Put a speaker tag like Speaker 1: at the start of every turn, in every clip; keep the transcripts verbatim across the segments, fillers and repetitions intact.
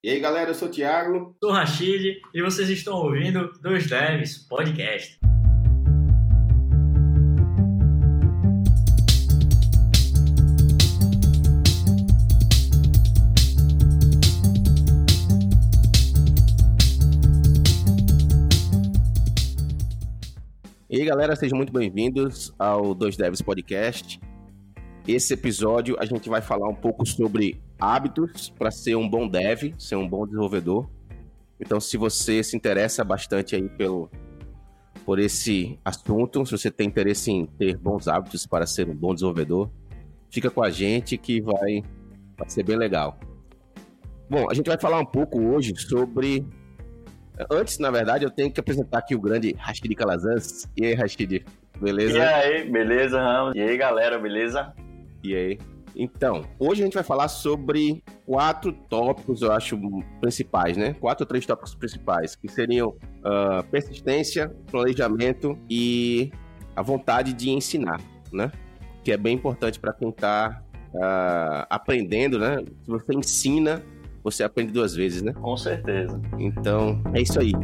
Speaker 1: E aí, galera, eu sou o Thiago.
Speaker 2: Sou o Rashid e vocês estão ouvindo Dois Devs Podcast.
Speaker 1: E aí, galera, sejam muito bem-vindos ao Dois Devs Podcast. Esse episódio a gente vai falar um pouco sobre hábitos para ser um bom dev, ser um bom desenvolvedor. Então, se você se interessa bastante aí pelo, por esse assunto, se você tem interesse em ter bons hábitos para ser um bom desenvolvedor, fica com a gente que vai, vai ser bem legal. Bom, a gente vai falar um pouco hoje sobre... Antes, na verdade, eu tenho que apresentar aqui o grande Rashid Calazans. E aí, Rashid, beleza?
Speaker 3: E aí, beleza, Ramos? E aí, galera, beleza?
Speaker 1: E aí? Então, hoje a gente vai falar sobre quatro tópicos, eu acho, principais, né? Quatro ou três tópicos principais, que seriam uh, persistência, planejamento e a vontade de ensinar, né? Que é bem importante para quem está uh, aprendendo, né? Se você ensina, você aprende duas vezes, né?
Speaker 3: Com certeza.
Speaker 1: Então, é isso aí.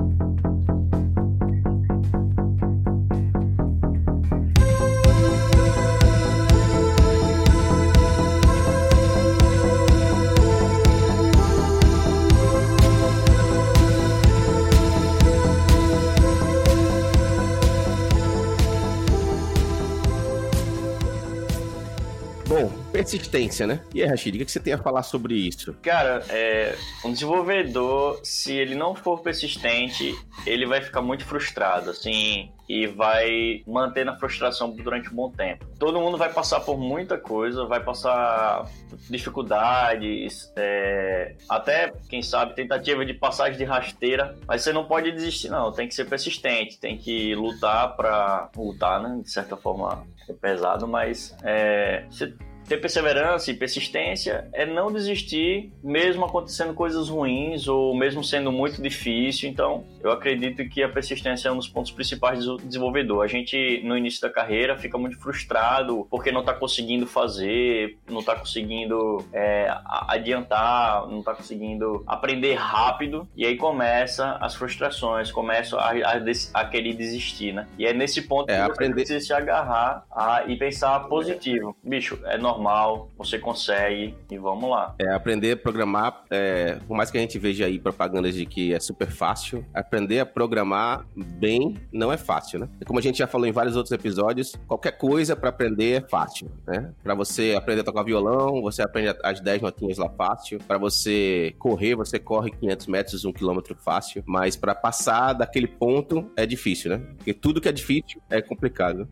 Speaker 1: Bom, persistência, né? E aí, Rashid, o que você tem a falar sobre isso?
Speaker 3: Cara, é, um desenvolvedor, se ele não for persistente, ele vai ficar muito frustrado, assim, e vai manter na frustração durante um bom tempo. Todo mundo vai passar por muita coisa, vai passar dificuldades, é, até, quem sabe, tentativa de passagem de rasteira, mas você não pode desistir, não. Tem que ser persistente, tem que lutar pra... Lutar, né? De certa forma é pesado, mas é, você ter perseverança e persistência é não desistir, mesmo acontecendo coisas ruins ou mesmo sendo muito difícil. Então, eu acredito que a persistência é um dos pontos principais do desenvolvedor. A gente, no início da carreira, fica muito frustrado porque não está conseguindo fazer, não está conseguindo é, adiantar, não está conseguindo aprender rápido, e aí começa as frustrações, começa a, a, a querer desistir, né? E é nesse ponto
Speaker 1: é,
Speaker 3: que
Speaker 1: aprender...
Speaker 3: você precisa se agarrar a, e pensar positivo. Bicho, é normal. Normal, você consegue e vamos lá.
Speaker 1: É, aprender a programar, é, por mais que a gente veja aí propagandas de que é super fácil, aprender a programar bem não é fácil, né? Como a gente já falou em vários outros episódios, qualquer coisa para aprender é fácil, né? Para você aprender a tocar violão, você aprende as dez notinhas lá fácil. Para você correr, você corre quinhentos metros, um quilômetro fácil. Mas para passar daquele ponto é difícil, né? Porque tudo que é difícil é complicado.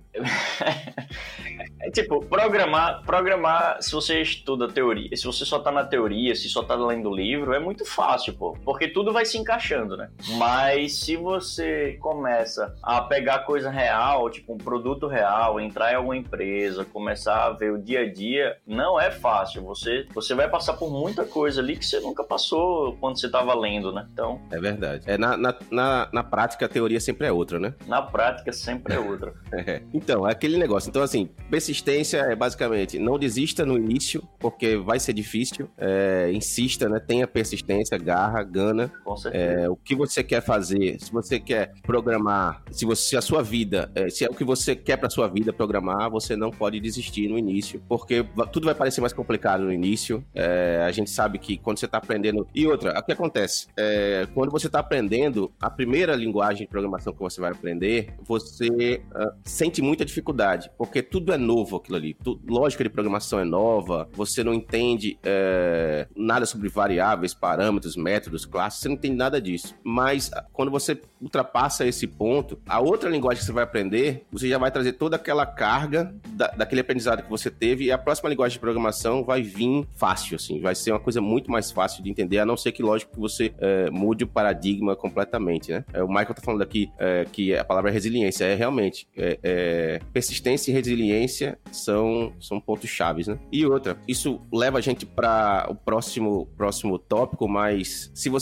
Speaker 3: É tipo, programar, programar, se você estuda teoria, se você só tá na teoria, se só tá lendo livro, é muito fácil, pô, porque tudo vai se encaixando, né? Mas se você começa a pegar coisa real, tipo um produto real, entrar em alguma empresa, começar a ver o dia a dia, não é fácil. Você, você vai passar por muita coisa ali que você nunca passou quando você tava lendo, né? Então...
Speaker 1: É verdade. É, na, na, na, na prática, a teoria sempre é outra, né?
Speaker 3: Na prática, sempre é outra.
Speaker 1: É. Então, é aquele negócio. Então, assim, persistência é basicamente não desista no início, porque vai ser difícil. É, insista, né? Tenha persistência, garra, gana.
Speaker 3: Com certeza.
Speaker 1: É, o que você quer fazer, se você quer programar, se, você, se a sua vida, é, se é o que você quer pra sua vida programar, você não pode desistir no início, porque tudo vai parecer mais complicado no início. É, a gente sabe que quando você tá aprendendo... E outra, o que acontece? É, quando você tá aprendendo, a primeira linguagem de programação que você vai aprender, você uh, sente muita dificuldade, porque tudo é novo aquilo ali. Tu, lógica de programação é nova, você não entende é, nada sobre variáveis, parâmetros, métodos, classes, você não entende nada disso. Mas quando você ultrapassa esse ponto, a outra linguagem que você vai aprender, você já vai trazer toda aquela carga da, daquele aprendizado que você teve, e a próxima linguagem de programação vai vir fácil, assim, vai ser uma coisa muito mais fácil de entender, a não ser que, lógico, que você é, mude o paradigma completamente, né? É, o Michael tá falando aqui é, que a palavra é resiliência, é realmente, é, é, persistência e resiliência são, são pontos chaves, né? E outra, isso leva a gente para o próximo, próximo tópico, mas se você tá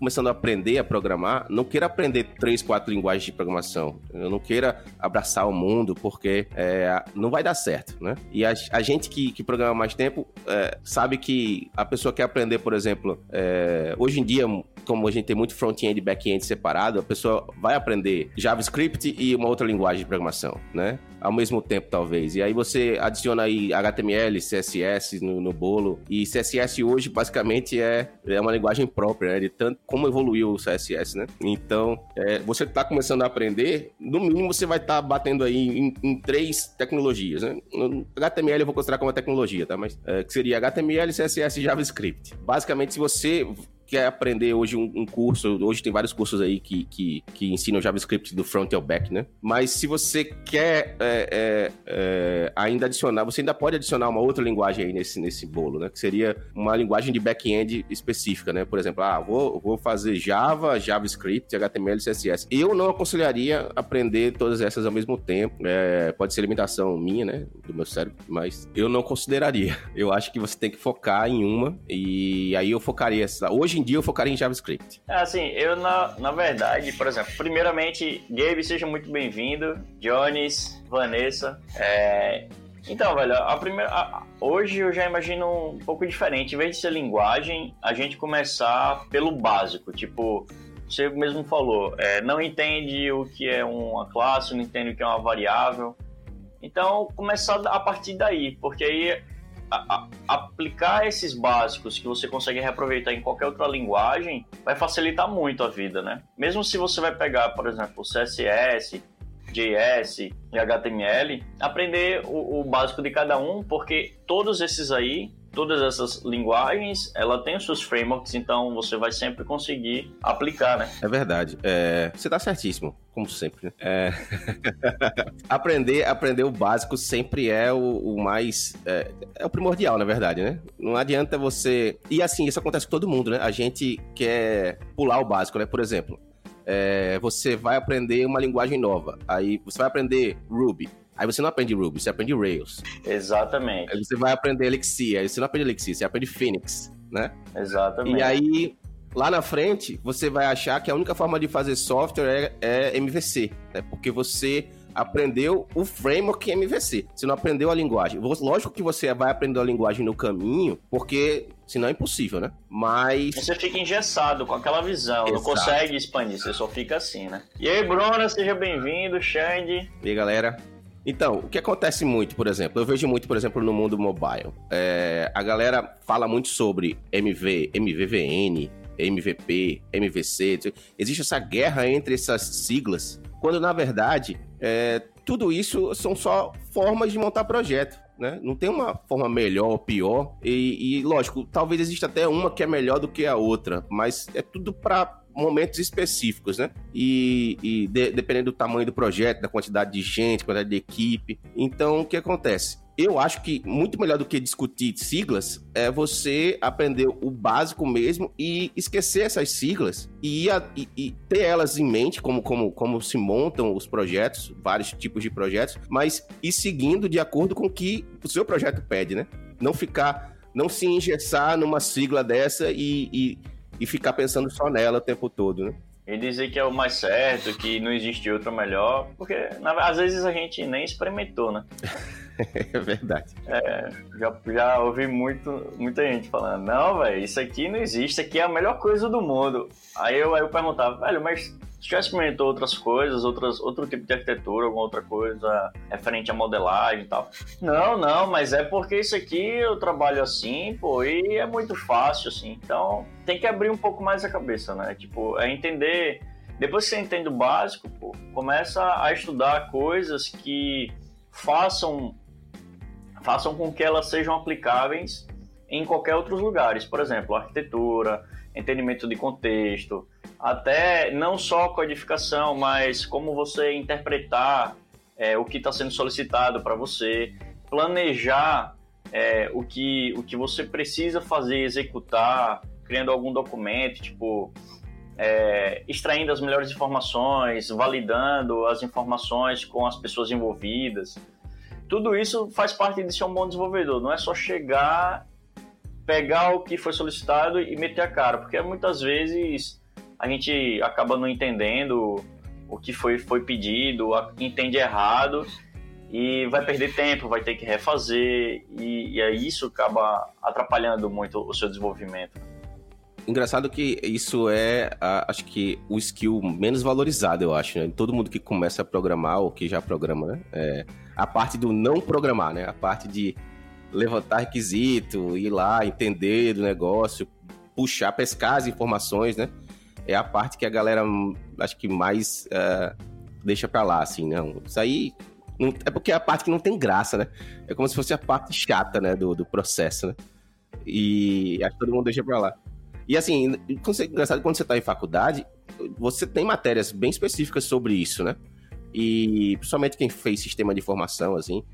Speaker 1: começando a aprender a programar, não queira aprender três, quatro linguagens de programação. Eu não queira abraçar o mundo, porque é, não vai dar certo, né? E a, a gente que, que programa mais tempo é, sabe que a pessoa quer aprender, por exemplo, é, hoje em dia, como a gente tem muito front-end e back-end separado, a pessoa vai aprender JavaScript e uma outra linguagem de programação, né? Ao mesmo tempo, talvez. E aí você adiciona aí H T M L, C S S no, no bolo. E C S S hoje, basicamente, é, é uma linguagem própria, né? De tanto como evoluiu o C S S, né? Então, é, você está começando a aprender, no mínimo você vai estar tá batendo aí em, em três tecnologias, né? H T M L eu vou considerar como uma tecnologia, tá? Mas é, que seria H T M L, C S S e JavaScript. Basicamente, se você quer aprender hoje um, um curso, hoje tem vários cursos aí que, que, que ensinam JavaScript do front ao back, né? Mas se você quer é, é, é, ainda adicionar, você ainda pode adicionar uma outra linguagem aí nesse, nesse bolo, né? Que seria uma linguagem de back-end específica, né? Por exemplo, ah, vou, vou fazer Java, JavaScript, H T M L, C S S. Eu não aconselharia aprender todas essas ao mesmo tempo. É, pode ser limitação minha, né? Do meu cérebro, mas eu não consideraria. Eu acho que você tem que focar em uma e aí eu focaria... Hoje em dia eu focaria em JavaScript.
Speaker 3: É, assim, eu na, na verdade, por exemplo, primeiramente, Gabe, seja muito bem-vindo, Jones, Vanessa, é... Então, velho, a primeira, a, hoje eu já imagino um pouco diferente. Em vez de ser linguagem, a gente começar pelo básico, tipo, você mesmo falou, é, não entende o que é uma classe, não entende o que é uma variável, então começar a partir daí, porque aí A, a, aplicar esses básicos que você consegue reaproveitar em qualquer outra linguagem vai facilitar muito a vida, né? Mesmo se você vai pegar, por exemplo, C S S, J S e H T M L, aprender o, o básico de cada um, porque todos esses aí, todas essas linguagens, ela tem os seus frameworks, então você vai sempre conseguir aplicar, né?
Speaker 1: É verdade. É, você tá certíssimo, como sempre, né? É... aprender, aprender o básico sempre é o, o mais... É, é o primordial, na verdade, né? Não adianta você... E assim, isso acontece com todo mundo, né? A gente quer pular o básico, né? Por exemplo, é, você vai aprender uma linguagem nova, aí você vai aprender Ruby. Aí você não aprende Ruby, você aprende Rails.
Speaker 3: Exatamente.
Speaker 1: Aí você vai aprender Elixir, aí você não aprende Elixir, você aprende Phoenix, né?
Speaker 3: Exatamente.
Speaker 1: E aí, lá na frente, você vai achar que a única forma de fazer software é, é M V C, né? Porque você aprendeu o framework M V C, você não aprendeu a linguagem. Lógico que você vai aprender a linguagem no caminho, porque senão é impossível, né? Mas...
Speaker 3: Você fica engessado com aquela visão,
Speaker 1: Exato.
Speaker 3: Não consegue expandir, você só fica assim, né? E aí, Bruna, seja bem-vindo, Xande.
Speaker 1: E aí, galera? Então, o que acontece muito, por exemplo, eu vejo muito, por exemplo, no mundo mobile, é, a galera fala muito sobre M V, M V V N, M V P, M V C, existe essa guerra entre essas siglas, quando na verdade, é, tudo isso são só formas de montar projeto, né? Não tem uma forma melhor ou pior, e, e lógico, talvez exista até uma que é melhor do que a outra, mas é tudo para momentos específicos, né? E, e de, dependendo do tamanho do projeto, da quantidade de gente, quantidade de equipe. Então, o que acontece? Eu acho que muito melhor do que discutir siglas é você aprender o básico mesmo e esquecer essas siglas e, e, e ter elas em mente, como, como, como se montam os projetos, vários tipos de projetos, mas ir seguindo de acordo com o que o seu projeto pede, né? Não ficar, não se engessar numa sigla dessa e, e e ficar pensando só nela o tempo todo, né?
Speaker 3: E dizer que é o mais certo, que não existe outra melhor, porque na, às vezes a gente nem experimentou, né?
Speaker 1: É verdade.
Speaker 3: É, já, já ouvi muito, muita gente falando, não, velho, isso aqui não existe, isso aqui é a melhor coisa do mundo. Aí eu, aí eu perguntava, velho, mas você já experimentou outras coisas, outras, outro tipo de arquitetura, alguma outra coisa referente à modelagem e tal? Não, não, mas é porque isso aqui eu trabalho assim, pô, e é muito fácil, assim. Então, tem que abrir um pouco mais a cabeça, né? Tipo, é entender... Depois que você entende o básico, pô, começa a estudar coisas que façam, façam com que elas sejam aplicáveis em qualquer outros lugares. Por exemplo, arquitetura, entendimento de contexto, até não só codificação, mas como você interpretar é, o que está sendo solicitado para você, planejar é, o, que, o que você precisa fazer, executar, criando algum documento, tipo, é, extraindo as melhores informações, validando as informações com as pessoas envolvidas. Tudo isso faz parte de ser um bom desenvolvedor, não é só chegar, pegar o que foi solicitado e meter a cara, porque muitas vezes a gente acaba não entendendo o que foi, foi pedido, entende errado e vai perder tempo, vai ter que refazer e, e aí isso acaba atrapalhando muito o seu desenvolvimento.
Speaker 1: Engraçado que isso é, a, acho que, o skill menos valorizado, eu acho, né? Todo mundo que começa a programar ou que já programa, né? É, a parte do não programar, né? A parte de levantar requisito, ir lá, entender do negócio, puxar, pescar as informações, né? É a parte que a galera, acho que mais uh, deixa pra lá, assim, não. Isso aí não, é porque é a parte que não tem graça, né? É como se fosse a parte chata, né, do, do processo, né? E acho que todo mundo deixa pra lá. E assim, quando você, engraçado, quando você tá em faculdade, você tem matérias bem específicas sobre isso, né? E principalmente quem fez sistema de informação, assim,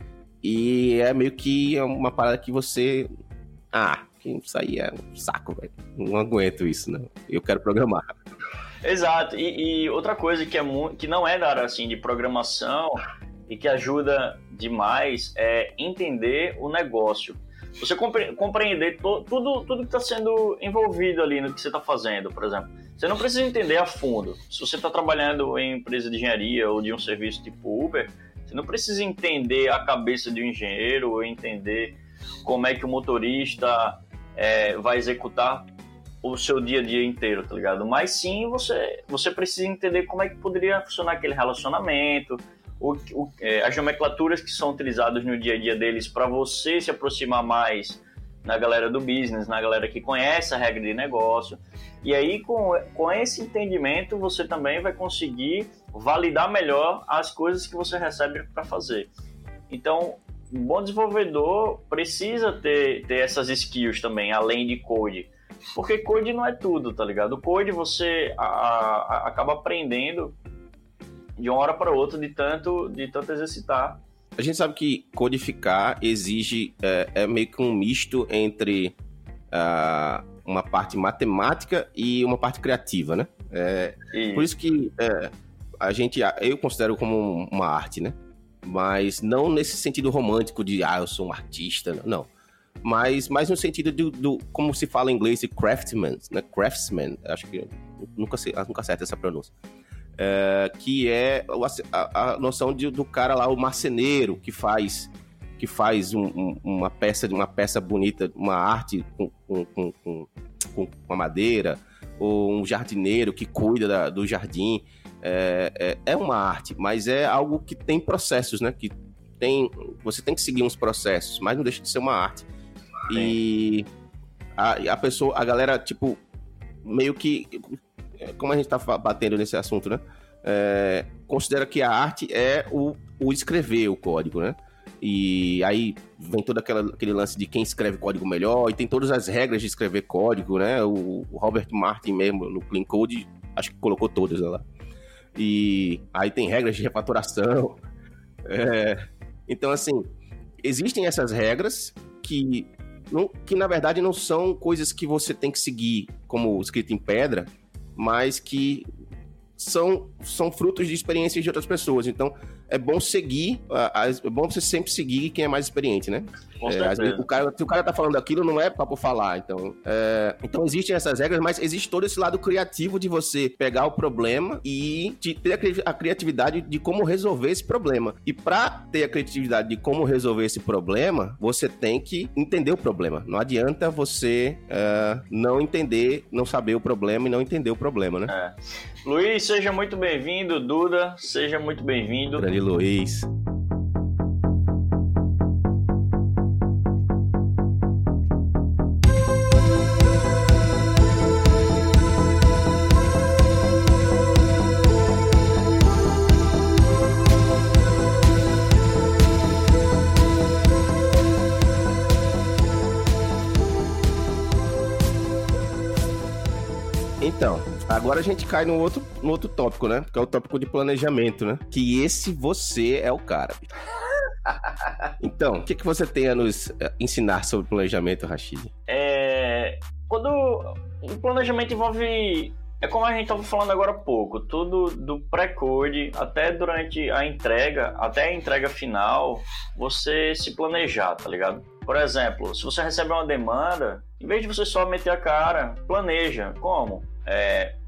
Speaker 1: e é meio que uma parada que você... Ah, isso aí é um saco, velho. Não aguento isso, né? Eu quero programar.
Speaker 3: Exato. E, e outra coisa que, é mu- que não é da área assim, de programação e que ajuda demais é entender o negócio. Você compre- compreender to- tudo, tudo que está sendo envolvido ali no que você está fazendo, por exemplo. Você não precisa entender a fundo. Se você está trabalhando em empresa de engenharia ou de um serviço tipo Uber, você não precisa entender a cabeça de um engenheiro ou entender como é que o motorista é, vai executar o seu dia a dia inteiro, tá ligado? Mas sim, você, você precisa entender como é que poderia funcionar aquele relacionamento, o, o, é, as nomenclaturas que são utilizadas no dia a dia deles para você se aproximar mais na galera do business, na galera que conhece a regra de negócio. E aí, com, com esse entendimento, você também vai conseguir validar melhor as coisas que você recebe para fazer. Então, um bom desenvolvedor precisa ter, ter essas skills também, além de code. Porque code não é tudo, tá ligado? O code você a, a, acaba aprendendo de uma hora para outra de tanto, de tanto exercitar.
Speaker 1: A gente sabe que codificar exige, é, é meio que um misto entre uh, uma parte matemática e uma parte criativa, né? É, por isso que é, a gente, eu considero como uma arte, né? Mas não nesse sentido romântico de, ah, eu sou um artista, não. Mas, mas no sentido do, do como se fala em inglês, de craftsman, né? Craftsman, acho que nunca, nunca acerta essa pronúncia. É, que é a, a noção de, do cara lá, o marceneiro, que faz, que faz um, um, uma, peça, uma peça bonita, uma arte com, com, com, com, com a madeira, ou um jardineiro que cuida da, do jardim. É, é, é uma arte, mas é algo que tem processos, né? Que tem, você tem que seguir uns processos, mas não deixa de ser uma arte. Sim. E a, a pessoa, a galera, tipo, meio que... Como a gente tá batendo nesse assunto, né? É, considera que a arte é o, o escrever o código, né? E aí vem todo aquela, aquele lance de quem escreve código melhor, e tem todas as regras de escrever código, né? O, o Robert Martin mesmo, no Clean Code, acho que colocou todas, né, lá. E aí tem regras de refatoração. É, então, assim, existem essas regras que, não, que, na verdade, não são coisas que você tem que seguir como escrito em pedra, mas que são, são frutos de experiências de outras pessoas. Então, é bom seguir, é bom você sempre seguir quem é mais experiente, né? É, às vezes, o cara, se o cara tá falando aquilo, não é pra por falar. Então, é, então, existem essas regras, mas existe todo esse lado criativo de você pegar o problema e de ter a criatividade de como resolver esse problema. E pra ter a criatividade de como resolver esse problema, você tem que entender o problema. Não adianta você é, não entender, não saber o problema e não entender o problema, né?
Speaker 3: É. Luiz, seja muito bem-vindo. Duda, seja muito bem-vindo.
Speaker 1: Grande Luiz. Então, agora a gente cai no outro, no outro tópico, né? Que é o tópico de planejamento, né? Que esse você é o cara. Então, o que, que você tem a nos ensinar sobre planejamento, Rashid?
Speaker 3: É... Quando o planejamento envolve... É como a gente estava falando agora há pouco. Tudo do pré-code até durante a entrega, até a entrega final, você se planejar, tá ligado? Por exemplo, se você recebe uma demanda, em vez de você só meter a cara, planeja. Como? É,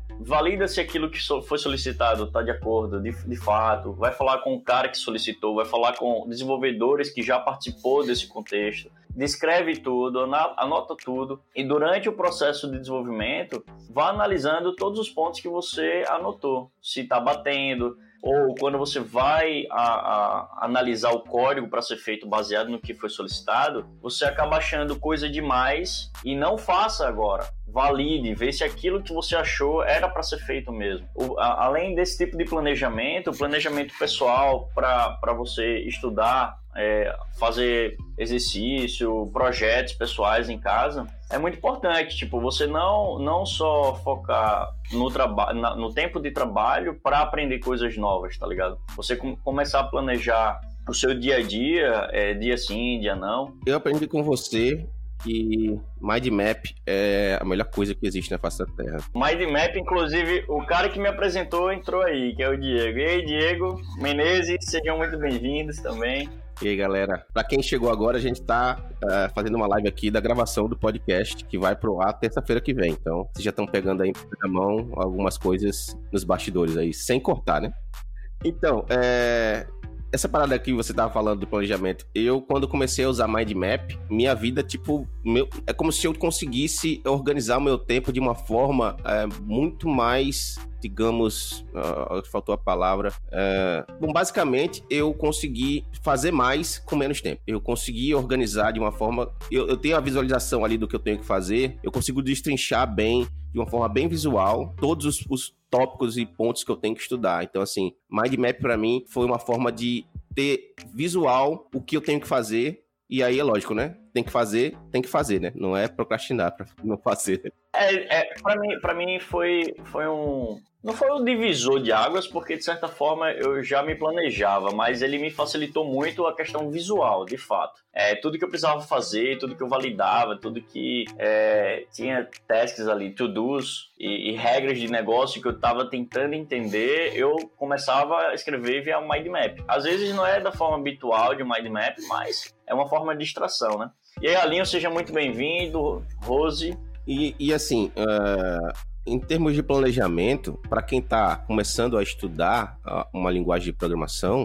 Speaker 3: valida se aquilo que foi solicitado está de acordo, de, de fato, vai falar com o cara que solicitou, vai falar com desenvolvedores que já participou desse contexto, descreve tudo, anota tudo e durante o processo de desenvolvimento vá analisando todos os pontos que você anotou, se está batendo, ou quando você vai a, a, analisar o código para ser feito baseado no que foi solicitado, você acaba achando coisa demais e não faça agora. Valide, vê se aquilo que você achou era para ser feito mesmo. O, a, além desse tipo de planejamento, planejamento pessoal para você estudar, é, fazer exercício, projetos pessoais em casa, é muito importante. Tipo, você não, não só focar no, traba- na, no tempo de trabalho para aprender coisas novas, tá ligado? Você com, começar a planejar o seu dia a dia, é, dia sim, dia não.
Speaker 1: Eu aprendi com você que Mind Map é a melhor coisa que existe na face da Terra.
Speaker 3: Mind Map, inclusive, o cara que me apresentou entrou aí, que é o Diego. E aí, Diego Menezes, sejam muito bem-vindos também.
Speaker 1: E aí, galera, pra quem chegou agora, a gente tá uh, fazendo uma live aqui da gravação do podcast, que vai pro ar terça-feira que vem. Então, vocês já estão pegando aí na mão algumas coisas nos bastidores aí, sem cortar, né? Então, é... essa parada aqui que você tava falando do planejamento, eu, quando comecei a usar Mind Map, minha vida, tipo, meu, é como se eu conseguisse organizar o meu tempo de uma forma é, muito mais, digamos, uh, faltou a palavra, uh, bom, basicamente, eu consegui fazer mais com menos tempo. Eu consegui organizar de uma forma, eu, eu tenho a visualização ali do que eu tenho que fazer, eu consigo destrinchar bem, de uma forma bem visual, todos os, os tópicos e pontos que eu tenho que estudar. Então, assim, Mind Map pra mim foi uma forma de ter visual o que eu tenho que fazer. E aí é lógico, né? Tem que fazer, tem que fazer, né? Não é procrastinar pra não fazer.
Speaker 3: É, é pra mim, pra mim foi, foi um... Não foi um divisor de águas, porque de certa forma eu já me planejava, mas ele me facilitou muito a questão visual, de fato. É, tudo que eu precisava fazer, tudo que eu validava, tudo que é, tinha tasks ali, to-dos e, e regras de negócio que eu estava tentando entender, eu começava a escrever via Mind Map. Às vezes não é da forma habitual de Mind Map, mas é uma forma de distração, né? E aí, Alinho, seja muito bem-vindo, Rose.
Speaker 1: E, e assim, uh, em termos de planejamento, para quem está começando a estudar uh, uma linguagem de programação,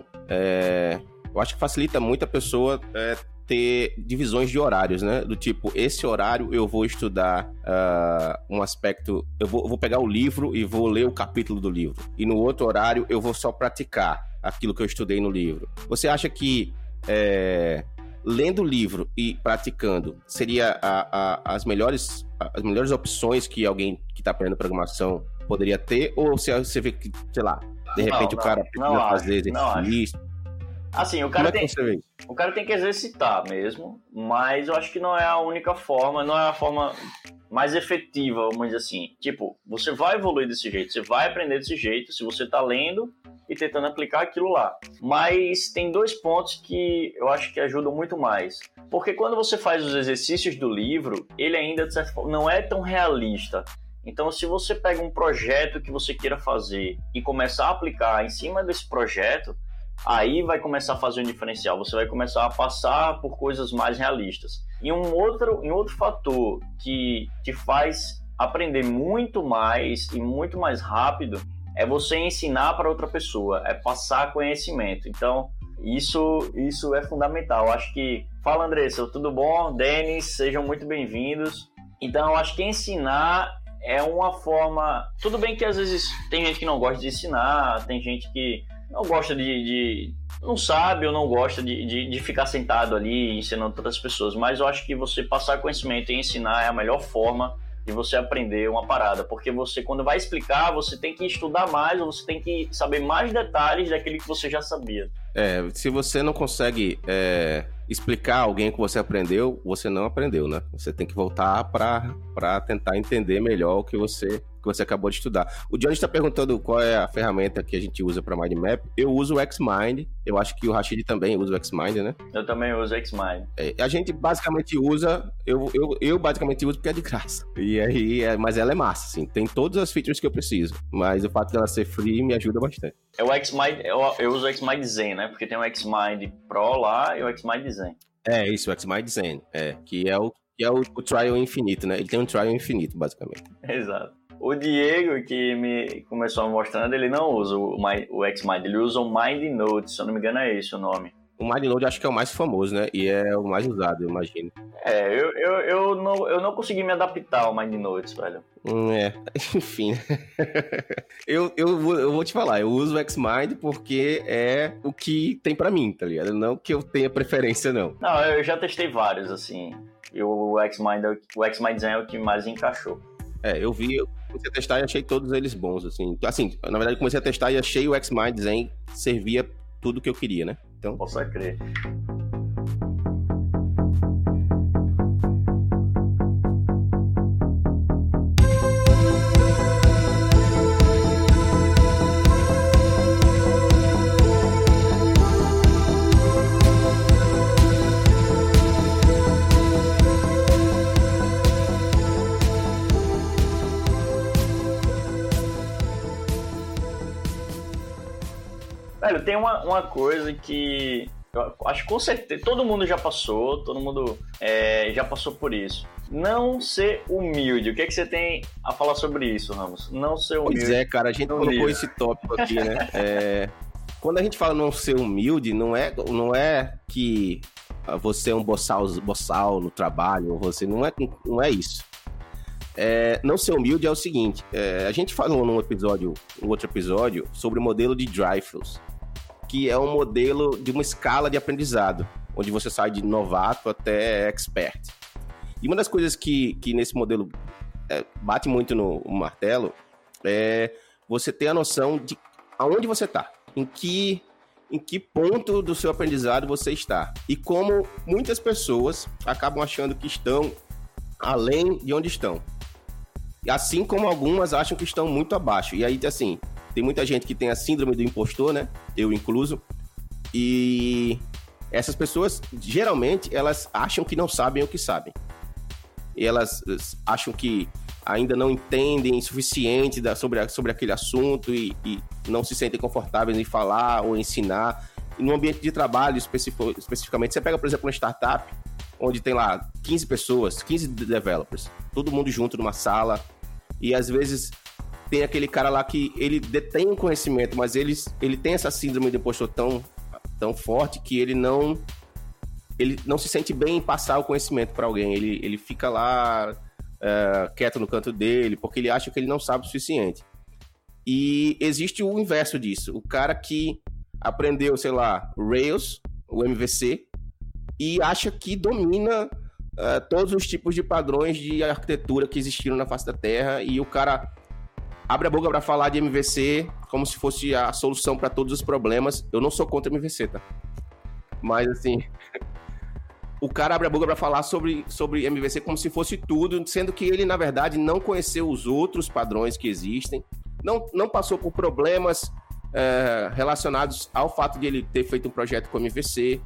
Speaker 1: é, eu acho que facilita muito a pessoa é, ter divisões de horários, né? Do tipo, esse horário eu vou estudar uh, um aspecto, eu vou, eu vou pegar o livro e vou ler o capítulo do livro. E no outro horário eu vou só praticar aquilo que eu estudei no livro. Você acha que é, lendo o livro e praticando seria a, a, as, melhores, as melhores opções que alguém que está aprendendo programação poderia ter? Ou você, você vê que, sei lá, de repente não, o cara
Speaker 3: não,
Speaker 1: precisa
Speaker 3: não
Speaker 1: fazer exercício?
Speaker 3: Assim, o cara,
Speaker 1: Como é que
Speaker 3: tem,
Speaker 1: você vê isso?
Speaker 3: o cara tem que exercitar mesmo, mas eu acho que não é a única forma, não é a forma mais efetiva, vamos dizer assim. Tipo, você vai evoluir desse jeito, você vai aprender desse jeito, se você tá lendo e tentando aplicar aquilo lá. Mas tem dois pontos que eu acho que ajudam muito mais. Porque quando você faz os exercícios do livro, ele ainda, de certa forma, não é tão realista. Então, se você pega um projeto que você queira fazer e começar a aplicar em cima desse projeto, aí vai começar a fazer um diferencial, você vai começar a passar por coisas mais realistas. E um outro, um outro fator que te faz aprender muito mais e muito mais rápido é você ensinar para outra pessoa, é passar conhecimento. Então, isso, isso é fundamental. Eu acho que... Fala, Andressa, tudo bom? Denis, sejam muito bem-vindos. Então, eu acho que ensinar é uma forma... Tudo bem que às vezes tem gente que não gosta de ensinar, tem gente que não gosta de... de não sabe ou não gosta de, de, de ficar sentado ali ensinando outras pessoas, mas eu acho que você passar conhecimento e ensinar é a melhor forma de você aprender uma parada, porque você, quando vai explicar, você tem que estudar mais, ou você tem que saber mais detalhes daquele que você já sabia.
Speaker 1: É, se você não consegue é, explicar alguém que você aprendeu, você não aprendeu, né? Você tem que voltar para para tentar entender melhor o que você, que você acabou de estudar. O Johnny está perguntando qual é a ferramenta que a gente usa para Mind Map. Eu uso o Xmind, eu acho que o Rashid também usa o Xmind, né?
Speaker 3: Eu também uso o Xmind.
Speaker 1: É, a gente basicamente usa, eu, eu, eu basicamente uso porque é de graça. E aí, é, mas ela é massa, assim, tem todas as features que eu preciso, mas o fato dela ser free me ajuda bastante.
Speaker 3: É o Xmind, eu, eu uso o Xmind Zen, né? Porque tem o Xmind Pro lá e o Xmind Zen.
Speaker 1: É, isso, o Xmind Zen, é, que é o que é o, o trial infinito, né? Ele tem um trial infinito, basicamente.
Speaker 3: Exato. O Diego, que me começou mostrando, ele não usa o, My, o Xmind, ele usa o MindNote, se eu não me engano é esse o nome.
Speaker 1: O MindNote acho que é o mais famoso, né? E é o mais usado, eu imagino.
Speaker 3: É, eu, eu, eu, não, eu não consegui me adaptar ao MindNote, velho.
Speaker 1: Hum, é, enfim. eu, eu, eu vou te falar, eu uso o Xmind porque é o que tem pra mim, tá ligado? Não que eu tenha preferência, não.
Speaker 3: Não, eu já testei vários, assim. E o Xmind, o Xmind é o que mais encaixou.
Speaker 1: É, eu vi, eu comecei a testar e achei todos eles bons, assim. Assim, na verdade, eu comecei a testar e achei o Xmind Zen servia tudo que eu queria, né? Então...
Speaker 3: Posso crer. Velho, tem uma, uma coisa que eu acho que com certeza todo mundo já passou, todo mundo é, já passou por isso. Não ser humilde. O que é que você tem a falar sobre isso, Ramos? Não ser humilde.
Speaker 1: Pois é, cara, a gente colocou humilde. Esse tópico aqui, né? É, quando a gente fala não ser humilde, não é, não é que você é um boçal, boçal no trabalho, ou você não é, não é isso. É, não ser humilde é o seguinte, é, a gente falou num episódio, num outro episódio, sobre o modelo de Dreyfus, que é um modelo de uma escala de aprendizado, onde você sai de novato até expert. E uma das coisas que, que nesse modelo é, bate muito no, no martelo é você ter a noção de aonde você está, em que, em que ponto do seu aprendizado você está. E como muitas pessoas acabam achando que estão além de onde estão. Assim como algumas acham que estão muito abaixo. E aí, assim, tem muita gente que tem a síndrome do impostor, né? Eu incluso. E essas pessoas, geralmente, elas acham que não sabem o que sabem. E elas acham que ainda não entendem o suficiente da, sobre, sobre aquele assunto e, e não se sentem confortáveis em falar ou ensinar. E no ambiente de trabalho, especific, especificamente, você pega, por exemplo, uma startup, onde tem lá quinze pessoas, quinze developers, todo mundo junto numa sala, e às vezes tem aquele cara lá que ele detém o conhecimento, mas ele, ele tem essa síndrome de impostor tão, tão forte que ele não, ele não se sente bem em passar o conhecimento para alguém, ele, ele fica lá é, quieto no canto dele, porque ele acha que ele não sabe o suficiente. E existe o inverso disso, o cara que aprendeu, sei lá, Rails, o M V C, e acha que domina uh, todos os tipos de padrões de arquitetura que existiram na face da Terra, e o cara abre a boca para falar de M V C como se fosse a solução para todos os problemas. Eu não sou contra M V C, tá? Mas, assim, o cara abre a boca para falar sobre, sobre M V C como se fosse tudo, sendo que ele, na verdade, não conheceu os outros padrões que existem, não, não passou por problemas uh, relacionados ao fato de ele ter feito um projeto com M V C.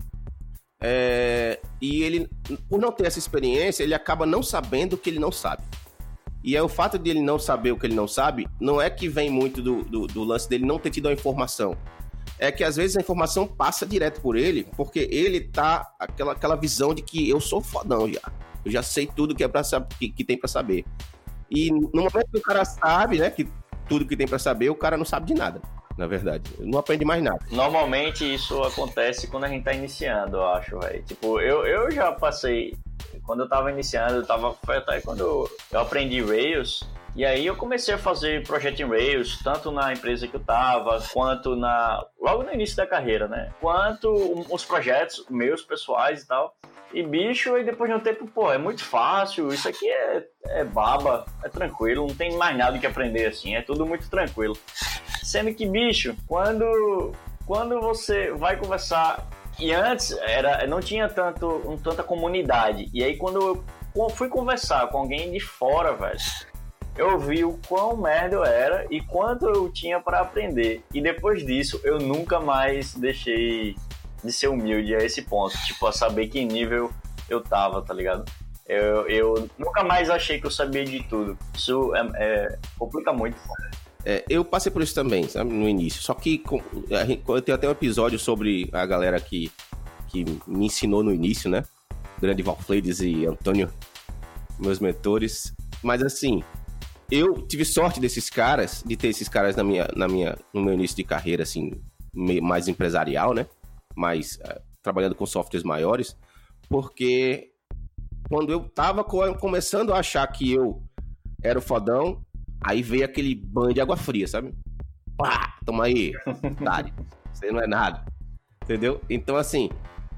Speaker 1: É, e ele, por não ter essa experiência, ele acaba não sabendo o que ele não sabe. E é o fato de ele não saber o que ele não sabe, não é que vem muito do, do, do lance dele não ter tido a informação. É que às vezes a informação passa direto por ele, porque ele tá aquela, aquela visão de que eu sou fodão já. Eu já sei tudo que, é pra, que, que tem pra saber. E no momento que o cara sabe, né, que tudo que tem pra saber, o cara não sabe de nada. Na verdade, não aprende mais nada.
Speaker 3: Normalmente isso acontece quando a gente tá iniciando, eu acho, velho. Tipo, eu, eu já passei, quando eu tava iniciando, eu tava, foi até quando eu aprendi Rails, e aí eu comecei a fazer projeto em Rails, tanto na empresa que eu tava, quanto na, logo no início da carreira, né? Quanto os projetos meus, pessoais e tal. E bicho, aí depois de um tempo, pô, é muito fácil, isso aqui é, é baba, é tranquilo, não tem mais nada que aprender assim, é tudo muito tranquilo. Sendo que, bicho, quando, quando você vai conversar, e antes era, não tinha tanto, um, tanta comunidade, e aí quando eu fui conversar com alguém de fora, velho, eu vi o quão merda eu era e quanto eu tinha pra aprender. E depois disso, eu nunca mais deixei de ser humilde a esse ponto, tipo, a saber que nível eu tava, tá ligado? Eu, eu nunca mais achei que eu sabia de tudo. Isso é, é, complica muito.
Speaker 1: É, eu passei por isso também, sabe, no início. Só que com, a gente, eu tenho até um episódio sobre a galera que, que me ensinou no início, né? Grande Valfleides e Antônio, meus mentores. Mas assim, eu tive sorte desses caras, de ter esses caras na minha, na minha, no meu início de carreira, assim, meio mais empresarial, né? Mais uh, trabalhando com softwares maiores, porque quando eu tava co- começando a achar que eu era o fodão, aí veio aquele banho de água fria, sabe? Pá, toma aí, otário, você não é nada, entendeu? Então, assim,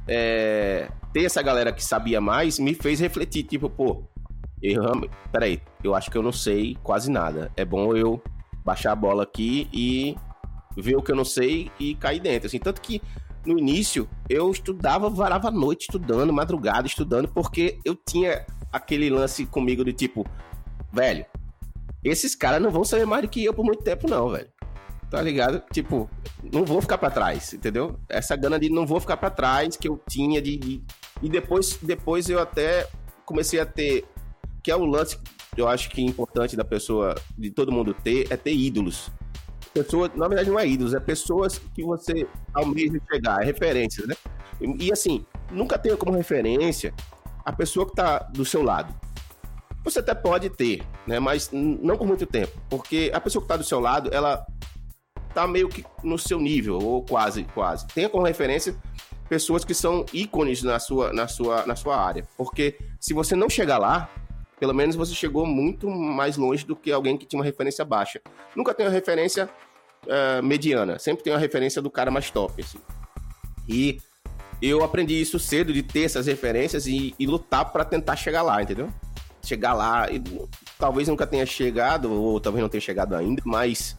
Speaker 1: é, ter essa galera que sabia mais me fez refletir, tipo, pô, eu, peraí, eu acho que eu não sei quase nada. É bom eu baixar a bola aqui e ver o que eu não sei e cair dentro. Assim, tanto que no início eu estudava, varava a noite estudando, madrugada estudando, porque eu tinha aquele lance comigo de tipo, velho, esses caras não vão saber mais do que eu por muito tempo não, velho. Tá ligado? Tipo, não vou ficar pra trás, entendeu? Essa gana de não vou ficar pra trás que eu tinha de... de... E depois, depois eu até comecei a ter... Que é o lance, eu acho que é importante da pessoa, de todo mundo ter, é ter ídolos. Pessoas, na verdade não é ídolos, é pessoas que você almeja chegar, é referências, né? E, e assim, nunca tenha como referência a pessoa que tá do seu lado. Você até pode ter, né? Mas não por muito tempo, porque a pessoa que tá do seu lado, ela tá meio que no seu nível, ou quase, quase. Tenha como referência pessoas que são ícones na sua, na sua, na sua área, porque se você não chegar lá, pelo menos você chegou muito mais longe do que alguém que tinha uma referência baixa. Nunca tem uma referência uh, mediana. Sempre tem uma referência do cara mais top, assim. E eu aprendi isso cedo, de ter essas referências e, e lutar para tentar chegar lá, entendeu? Chegar lá. E, talvez nunca tenha chegado, ou talvez não tenha chegado ainda, mas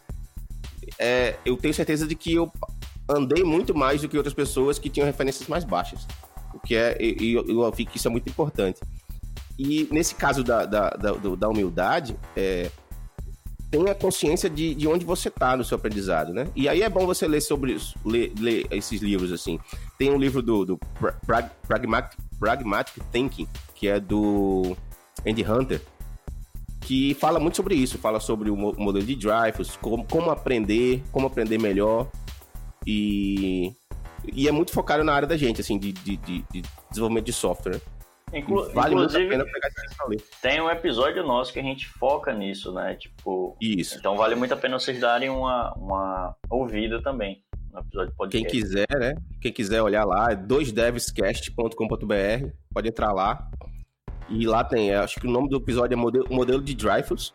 Speaker 1: é, eu tenho certeza de que eu andei muito mais do que outras pessoas que tinham referências mais baixas. O que é, e eu, eu vi que isso é muito importante. E nesse caso da, da, da, da humildade, é, tenha consciência de, de onde você está no seu aprendizado, né? E aí é bom você ler sobre ler, ler esses livros, assim. Tem um livro do, do Prag, Pragmatic, Pragmatic Thinking, que é do Andy Hunter, que fala muito sobre isso, fala sobre o modelo de Dreyfus, como, como aprender, como aprender melhor, e, e é muito focado na área da gente, assim, de, de, de, de desenvolvimento de software, né?
Speaker 3: Inclu
Speaker 1: vale
Speaker 3: inclusive,
Speaker 1: muito a pena pegar essa ler.
Speaker 3: Tem um episódio nosso que a gente foca nisso, né? Tipo,
Speaker 1: isso.
Speaker 3: Então vale muito a pena vocês darem uma, uma ouvida também no episódio podcast.
Speaker 1: Quem quiser, né? Quem quiser olhar lá, é dois devscast ponto com ponto b r, pode entrar lá. E lá tem, acho que o nome do episódio é Modelo, modelo de Dreyfus,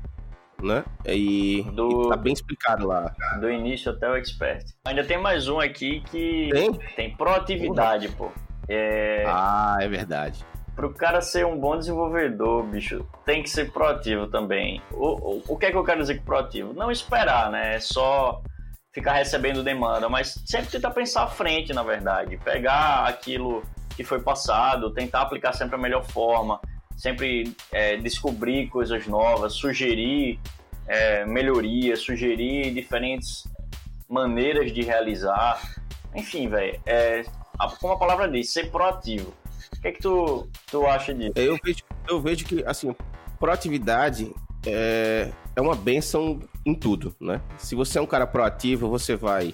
Speaker 1: né? E,
Speaker 3: do,
Speaker 1: e tá bem explicado lá.
Speaker 3: Do início até o expert. Ainda tem mais um aqui que
Speaker 1: tem,
Speaker 3: tem proatividade, pô. É...
Speaker 1: Ah, é verdade.
Speaker 3: Pro cara ser um bom desenvolvedor, bicho, tem que ser proativo também. O, o, o que é que eu quero dizer com proativo? Não esperar, né? É só ficar recebendo demanda, mas sempre tentar pensar à frente, na verdade. Pegar aquilo que foi passado, tentar aplicar sempre a melhor forma, sempre é, descobrir coisas novas, sugerir é, melhorias, sugerir diferentes maneiras de realizar. Enfim, velho, é... como a palavra diz, ser proativo. O que é que tu, tu acha disso?
Speaker 1: Eu vejo, eu vejo que, assim, proatividade é, é uma bênção em tudo, né? Se você é um cara proativo, você vai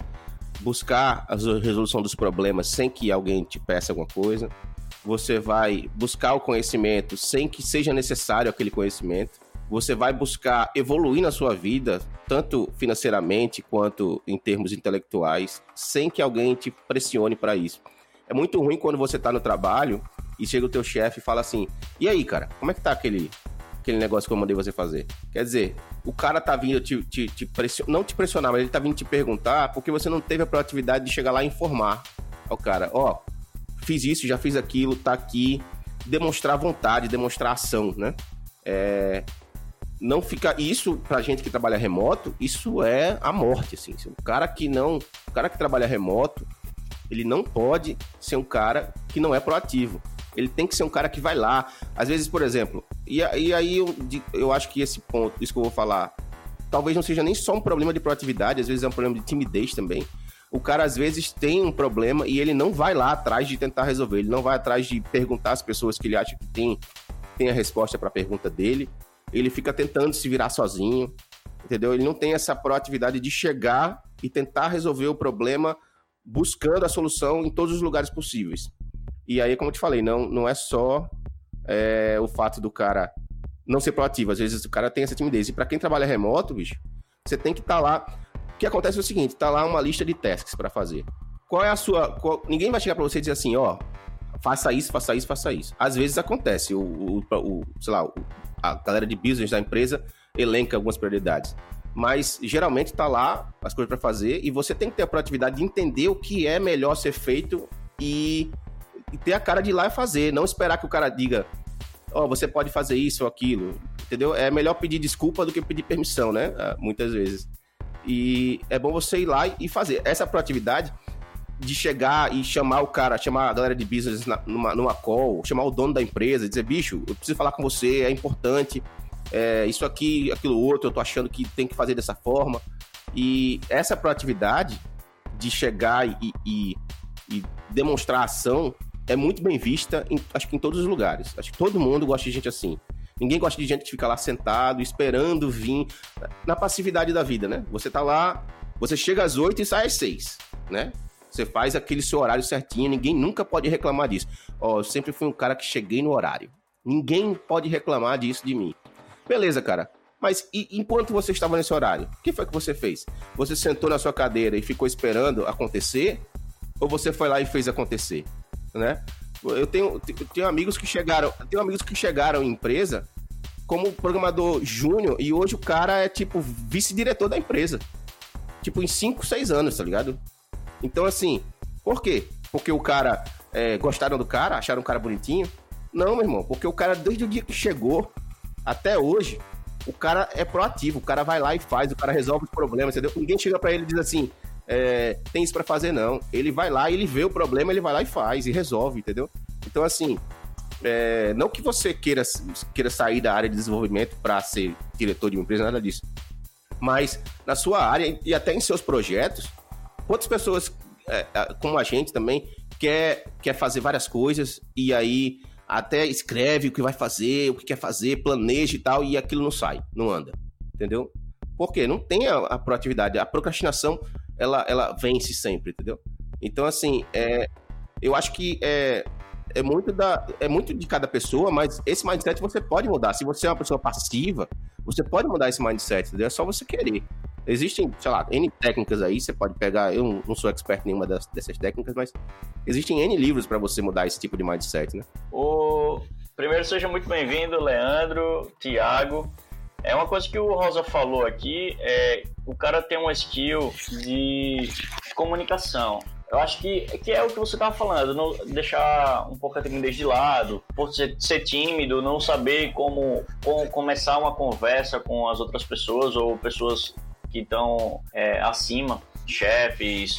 Speaker 1: buscar a resolução dos problemas sem que alguém te peça alguma coisa. Você vai buscar o conhecimento sem que seja necessário aquele conhecimento. Você vai buscar evoluir na sua vida, tanto financeiramente quanto em termos intelectuais, sem que alguém te pressione para isso. É muito ruim quando você tá no trabalho e chega o teu chefe e fala assim: e aí, cara, como é que tá aquele, aquele negócio que eu mandei você fazer? Quer dizer, o cara tá vindo te, te, te pressionar, não te pressionar, mas ele tá vindo te perguntar porque você não teve a proatividade de chegar lá e informar ao cara: ó, oh, fiz isso, já fiz aquilo, tá aqui. Demonstrar vontade, demonstrar ação, né? É... Não fica isso pra gente que trabalha remoto, isso é a morte, assim. O cara que não, o cara que trabalha remoto, ele não pode ser um cara que não é proativo. Ele tem que ser um cara que vai lá. Às vezes, por exemplo, e, e aí eu, eu acho que esse ponto, isso que eu vou falar, talvez não seja nem só um problema de proatividade, às vezes é um problema de timidez também. O cara, às vezes, tem um problema e ele não vai lá atrás de tentar resolver. Ele não vai atrás de perguntar às pessoas que ele acha que tem, tem a resposta para a pergunta dele. Ele fica tentando se virar sozinho, entendeu? Ele não tem essa proatividade de chegar e tentar resolver o problema buscando a solução em todos os lugares possíveis. E aí, como eu te falei, não, não é só é, o fato do cara não ser proativo. Às vezes o cara tem essa timidez. E para quem trabalha remoto, bicho, você tem que estar tá lá. O que acontece é o seguinte, tá lá uma lista de tasks para fazer. Qual é a sua... Qual... Ninguém vai chegar para você e dizer assim, ó, faça isso, faça isso, faça isso. Às vezes acontece. O, o, o, sei lá, a galera de business da empresa elenca algumas prioridades. Mas geralmente tá lá as coisas para fazer e você tem que ter a proatividade de entender o que é melhor ser feito e, e ter a cara de ir lá e fazer. Não esperar que o cara diga, ó, oh, você pode fazer isso ou aquilo, entendeu? É melhor pedir desculpa do que pedir permissão, né? Muitas vezes. E é bom você ir lá e fazer. Essa proatividade de chegar e chamar o cara, chamar a galera de business na, numa, numa call, chamar o dono da empresa, dizer, bicho, eu preciso falar com você, é importante... É, isso aqui, aquilo outro, eu tô achando que tem que fazer dessa forma. E essa proatividade de chegar e, e, e demonstrar ação é muito bem vista, em, acho que em todos os lugares. Acho que todo mundo gosta de gente assim. Ninguém gosta de gente que fica lá sentado, esperando vir na passividade da vida, né? Você tá lá, você chega às oito e sai às seis, né? Você faz aquele seu horário certinho, ninguém nunca pode reclamar disso. Ó, eu sempre fui um cara que cheguei no horário. Ninguém pode reclamar disso de mim. Beleza, cara. Mas e, enquanto você estava nesse horário, o que foi que você fez? Você sentou na sua cadeira e ficou esperando acontecer? Ou você foi lá e fez acontecer? Né? Eu tenho, eu tenho amigos que chegaram, tenho amigos que chegaram em empresa como programador júnior e hoje o cara é tipo vice-diretor da empresa. Tipo, em cinco, seis anos, tá ligado? Então, assim, por quê? Porque o cara, é, gostaram do cara, acharam o cara bonitinho? Não, meu irmão, porque o cara, desde o dia que chegou até hoje, o cara é proativo, o cara vai lá e faz, o cara resolve os problemas, entendeu? Ninguém chega pra ele e diz assim, é, tem isso pra fazer, não. Ele vai lá, ele vê o problema, ele vai lá e faz, e resolve, entendeu? Então, assim, é, não que você queira, queira sair da área de desenvolvimento pra ser diretor de uma empresa, nada disso. Mas, na sua área, e até em seus projetos, quantas pessoas, é, como a gente também, quer, quer fazer várias coisas, e aí... até escreve o que vai fazer, o que quer fazer, planeja e tal, e aquilo não sai, não anda, entendeu? Por quê? Não tem a, a proatividade, a procrastinação, ela, ela vence sempre, entendeu? Então, assim, é, eu acho que é, é, muito da, é muito de cada pessoa, mas esse mindset você pode mudar. Se você é uma pessoa passiva, você pode mudar esse mindset, entendeu? É só você querer. Existem, sei lá, N técnicas aí, você pode pegar, eu não sou expert em nenhuma das, dessas técnicas, mas existem N livros para você mudar esse tipo de mindset, né?
Speaker 3: O... Primeiro, seja muito bem-vindo, Leandro, Thiago. É uma coisa que o Rosa falou aqui, é o cara tem uma skill de comunicação. Eu acho que, que é o que você estava falando, não deixar um pouco a timidez de lado, por ser, ser tímido, não saber como, como começar uma conversa com as outras pessoas ou pessoas que estão é, acima, chefes,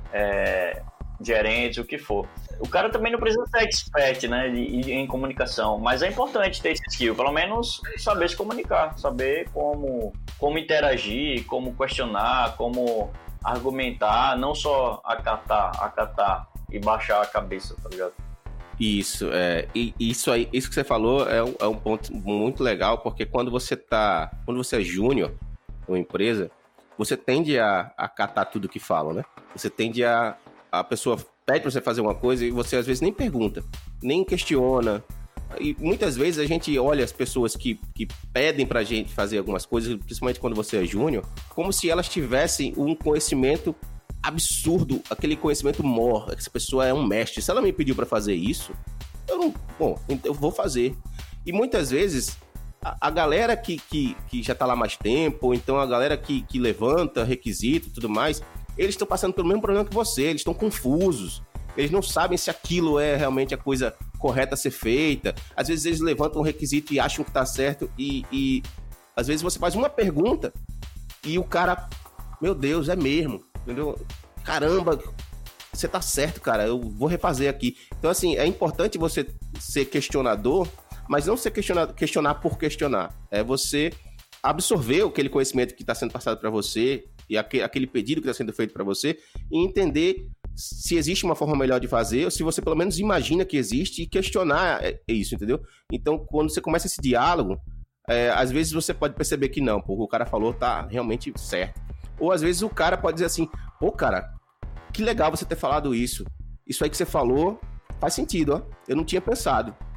Speaker 3: é, gerentes, o que for. O cara também não precisa ser expert, né, de, de, em comunicação, mas é importante ter esse skill, pelo menos saber se comunicar, saber como, como interagir, como questionar, como argumentar, não só acatar, acatar e baixar a cabeça, tá ligado?
Speaker 1: Isso, é, e isso aí, isso que você falou é um, é um ponto muito legal, porque quando você tá, quando você é júnior numa empresa, você tende a acatar tudo que falam, né? Você tende a, a pessoa pede pra você fazer uma coisa e você às vezes nem pergunta, nem questiona. E muitas vezes a gente olha as pessoas que, que pedem pra gente fazer algumas coisas, principalmente quando você é júnior, como se elas tivessem um conhecimento absurdo, aquele conhecimento mor, essa pessoa é um mestre. Se ela me pediu pra fazer isso, eu não, bom, eu vou fazer. E muitas vezes a, a galera que, que, que já tá lá mais tempo, ou então a galera que, que levanta requisito e tudo mais, eles estão passando pelo mesmo problema que você, eles estão confusos, eles não sabem se aquilo é realmente a coisa correta a ser feita. Às vezes eles levantam um requisito e acham que tá certo e, e às vezes você faz uma pergunta e o cara, meu Deus, é mesmo, entendeu? Caramba, você tá certo, cara, eu vou refazer aqui. Então, assim, é importante você ser questionador, mas não ser questionar, questionar por questionar. É você absorver aquele conhecimento que está sendo passado para você e aquele pedido que está sendo feito para você e entender se existe uma forma melhor de fazer ou se você pelo menos imagina que existe e questionar isso, entendeu? Então, quando você começa esse diálogo, é, às vezes você pode perceber que não, pô, o cara falou tá realmente certo. Ou às vezes o cara pode dizer assim, pô, cara, que legal você ter falado isso. Isso aí que você falou faz sentido, ó. Eu não tinha pensado.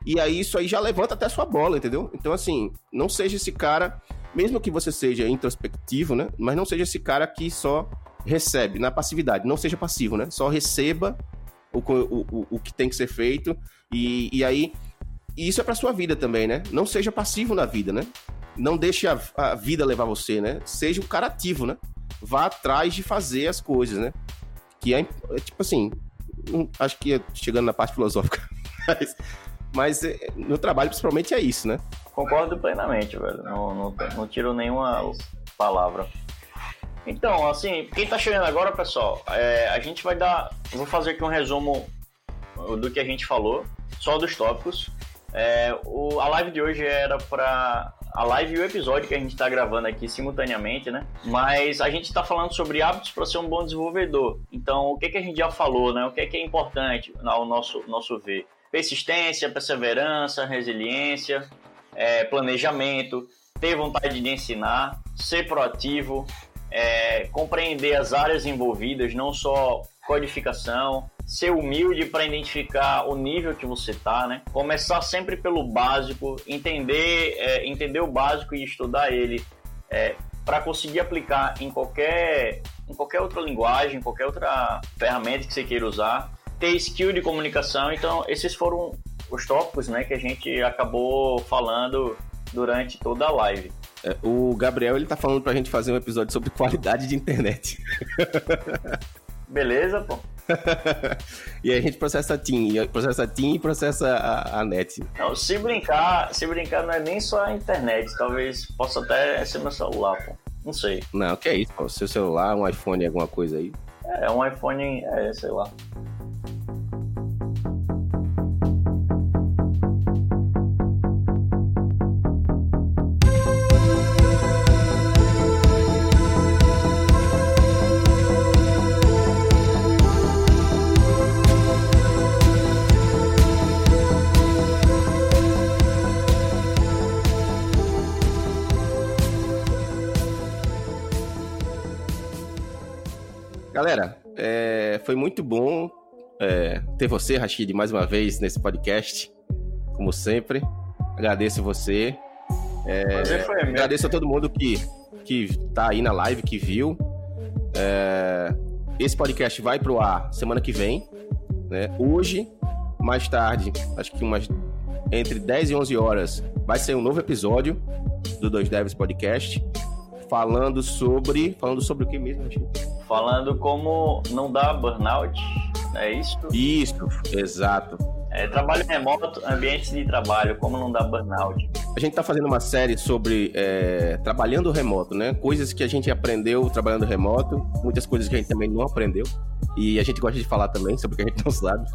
Speaker 1: E aí isso aí já levanta até a sua bola, entendeu? Então, assim, não seja esse cara, mesmo que você seja introspectivo, né? Mas não seja esse cara que só recebe, na passividade. Não seja passivo, né? Só receba o, o, o, o que tem que ser feito. E, e aí, e isso é pra sua vida também, né? Não seja passivo na vida, né? Não deixe a, a vida levar você, né? Seja um cara ativo, né? Vá atrás de fazer as coisas, né? Que é, é tipo assim, acho que é chegando na parte filosófica, mas, mas no trabalho principalmente é isso, né?
Speaker 3: Concordo plenamente, velho. Não, não, não tiro nenhuma palavra. Então, assim, quem tá chegando agora, pessoal, é, a gente vai dar... Vou fazer aqui um resumo do que a gente falou, só dos tópicos. É, o, a live de hoje era pra... A live e o episódio que a gente tá gravando aqui simultaneamente, né? Mas a gente tá falando sobre hábitos para ser um bom desenvolvedor. Então, o que, que a gente já falou, né? O que, que é importante ao nosso, nosso ver? Persistência, perseverança, resiliência, é, planejamento, ter vontade de ensinar, ser proativo, é, compreender as áreas envolvidas, não só codificação, ser humilde para identificar o nível que você tá, né? Começar sempre pelo básico, entender, é, entender o básico e estudar ele é, para conseguir aplicar em qualquer, em qualquer outra linguagem, qualquer outra ferramenta que você queira usar. Ter skill de comunicação. Então, esses foram os tópicos, né, que a gente acabou falando durante toda a live.
Speaker 1: É, o Gabriel, ele tá falando pra gente fazer um episódio sobre qualidade de internet.
Speaker 3: Beleza, pô.
Speaker 1: E aí a gente processa a TIM, processa a TIM e processa a, a net.
Speaker 3: Não, se brincar, se brincar não é nem só a internet, talvez possa até ser meu celular, pô. Não sei.
Speaker 1: Não, que é isso, pô. Seu celular, um iPhone, alguma coisa aí.
Speaker 3: É, um iPhone, é, sei lá.
Speaker 1: Galera, é, foi muito bom é, ter você, Rashid, mais uma vez nesse podcast, como sempre. Agradeço você. É, foi agradeço a todo mundo que, que tá aí na live, que viu. É, esse podcast vai pro ar semana que vem, né? Hoje, mais tarde, acho que umas entre dez e onze horas, vai ser um novo episódio do Dois Devs Podcast, falando sobre... Falando sobre o que mesmo, Rashid?
Speaker 3: Falando como não dá burnout, é isso?
Speaker 1: Isso, exato.
Speaker 3: É, trabalho remoto, ambientes de trabalho, como não dá burnout.
Speaker 1: A gente tá fazendo uma série sobre é, trabalhando remoto, né? Coisas que a gente aprendeu trabalhando remoto, muitas coisas que a gente também não aprendeu. E a gente gosta de falar também sobre o que a gente não sabe.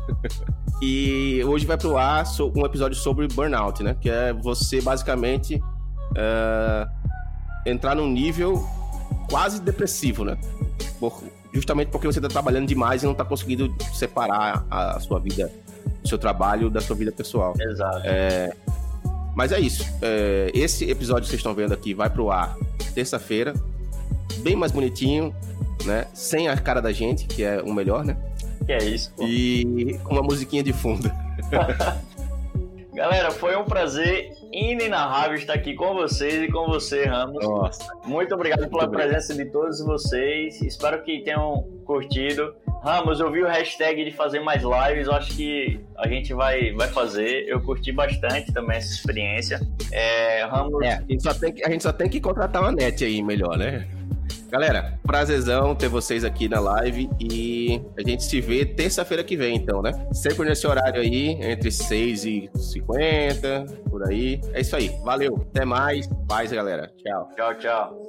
Speaker 1: E hoje vai pro ar um episódio sobre burnout, né? Que é você basicamente é, entrar num nível quase depressivo, né? Por, justamente porque você está trabalhando demais e não está conseguindo separar a, a sua vida, o seu trabalho da sua vida pessoal.
Speaker 3: Exato.
Speaker 1: É, mas é isso. É, esse episódio que vocês estão vendo aqui vai pro ar terça-feira, bem mais bonitinho, né? Sem a cara da gente, que é o melhor, né?
Speaker 3: Que é isso, pô.
Speaker 1: E com uma musiquinha de fundo.
Speaker 3: Galera, foi um prazer inenarrável estar aqui com vocês e com você, Ramos.
Speaker 1: Nossa.
Speaker 3: Muito obrigado pela Muito presença obrigado. de todos vocês. Espero que tenham curtido. Ramos, eu vi o hashtag de fazer mais lives. Eu acho que a gente vai, vai fazer. Eu curti bastante também essa experiência. É, Ramos...
Speaker 1: É, a gente, só tem que, a gente só tem que contratar uma net aí melhor, né? Galera, prazerzão ter vocês aqui na live e a gente se vê terça-feira que vem, então, né? Sempre nesse horário aí, entre seis e cinquenta, por aí. É isso aí. Valeu. Até mais. Paz, galera. Tchau.
Speaker 3: Tchau, tchau.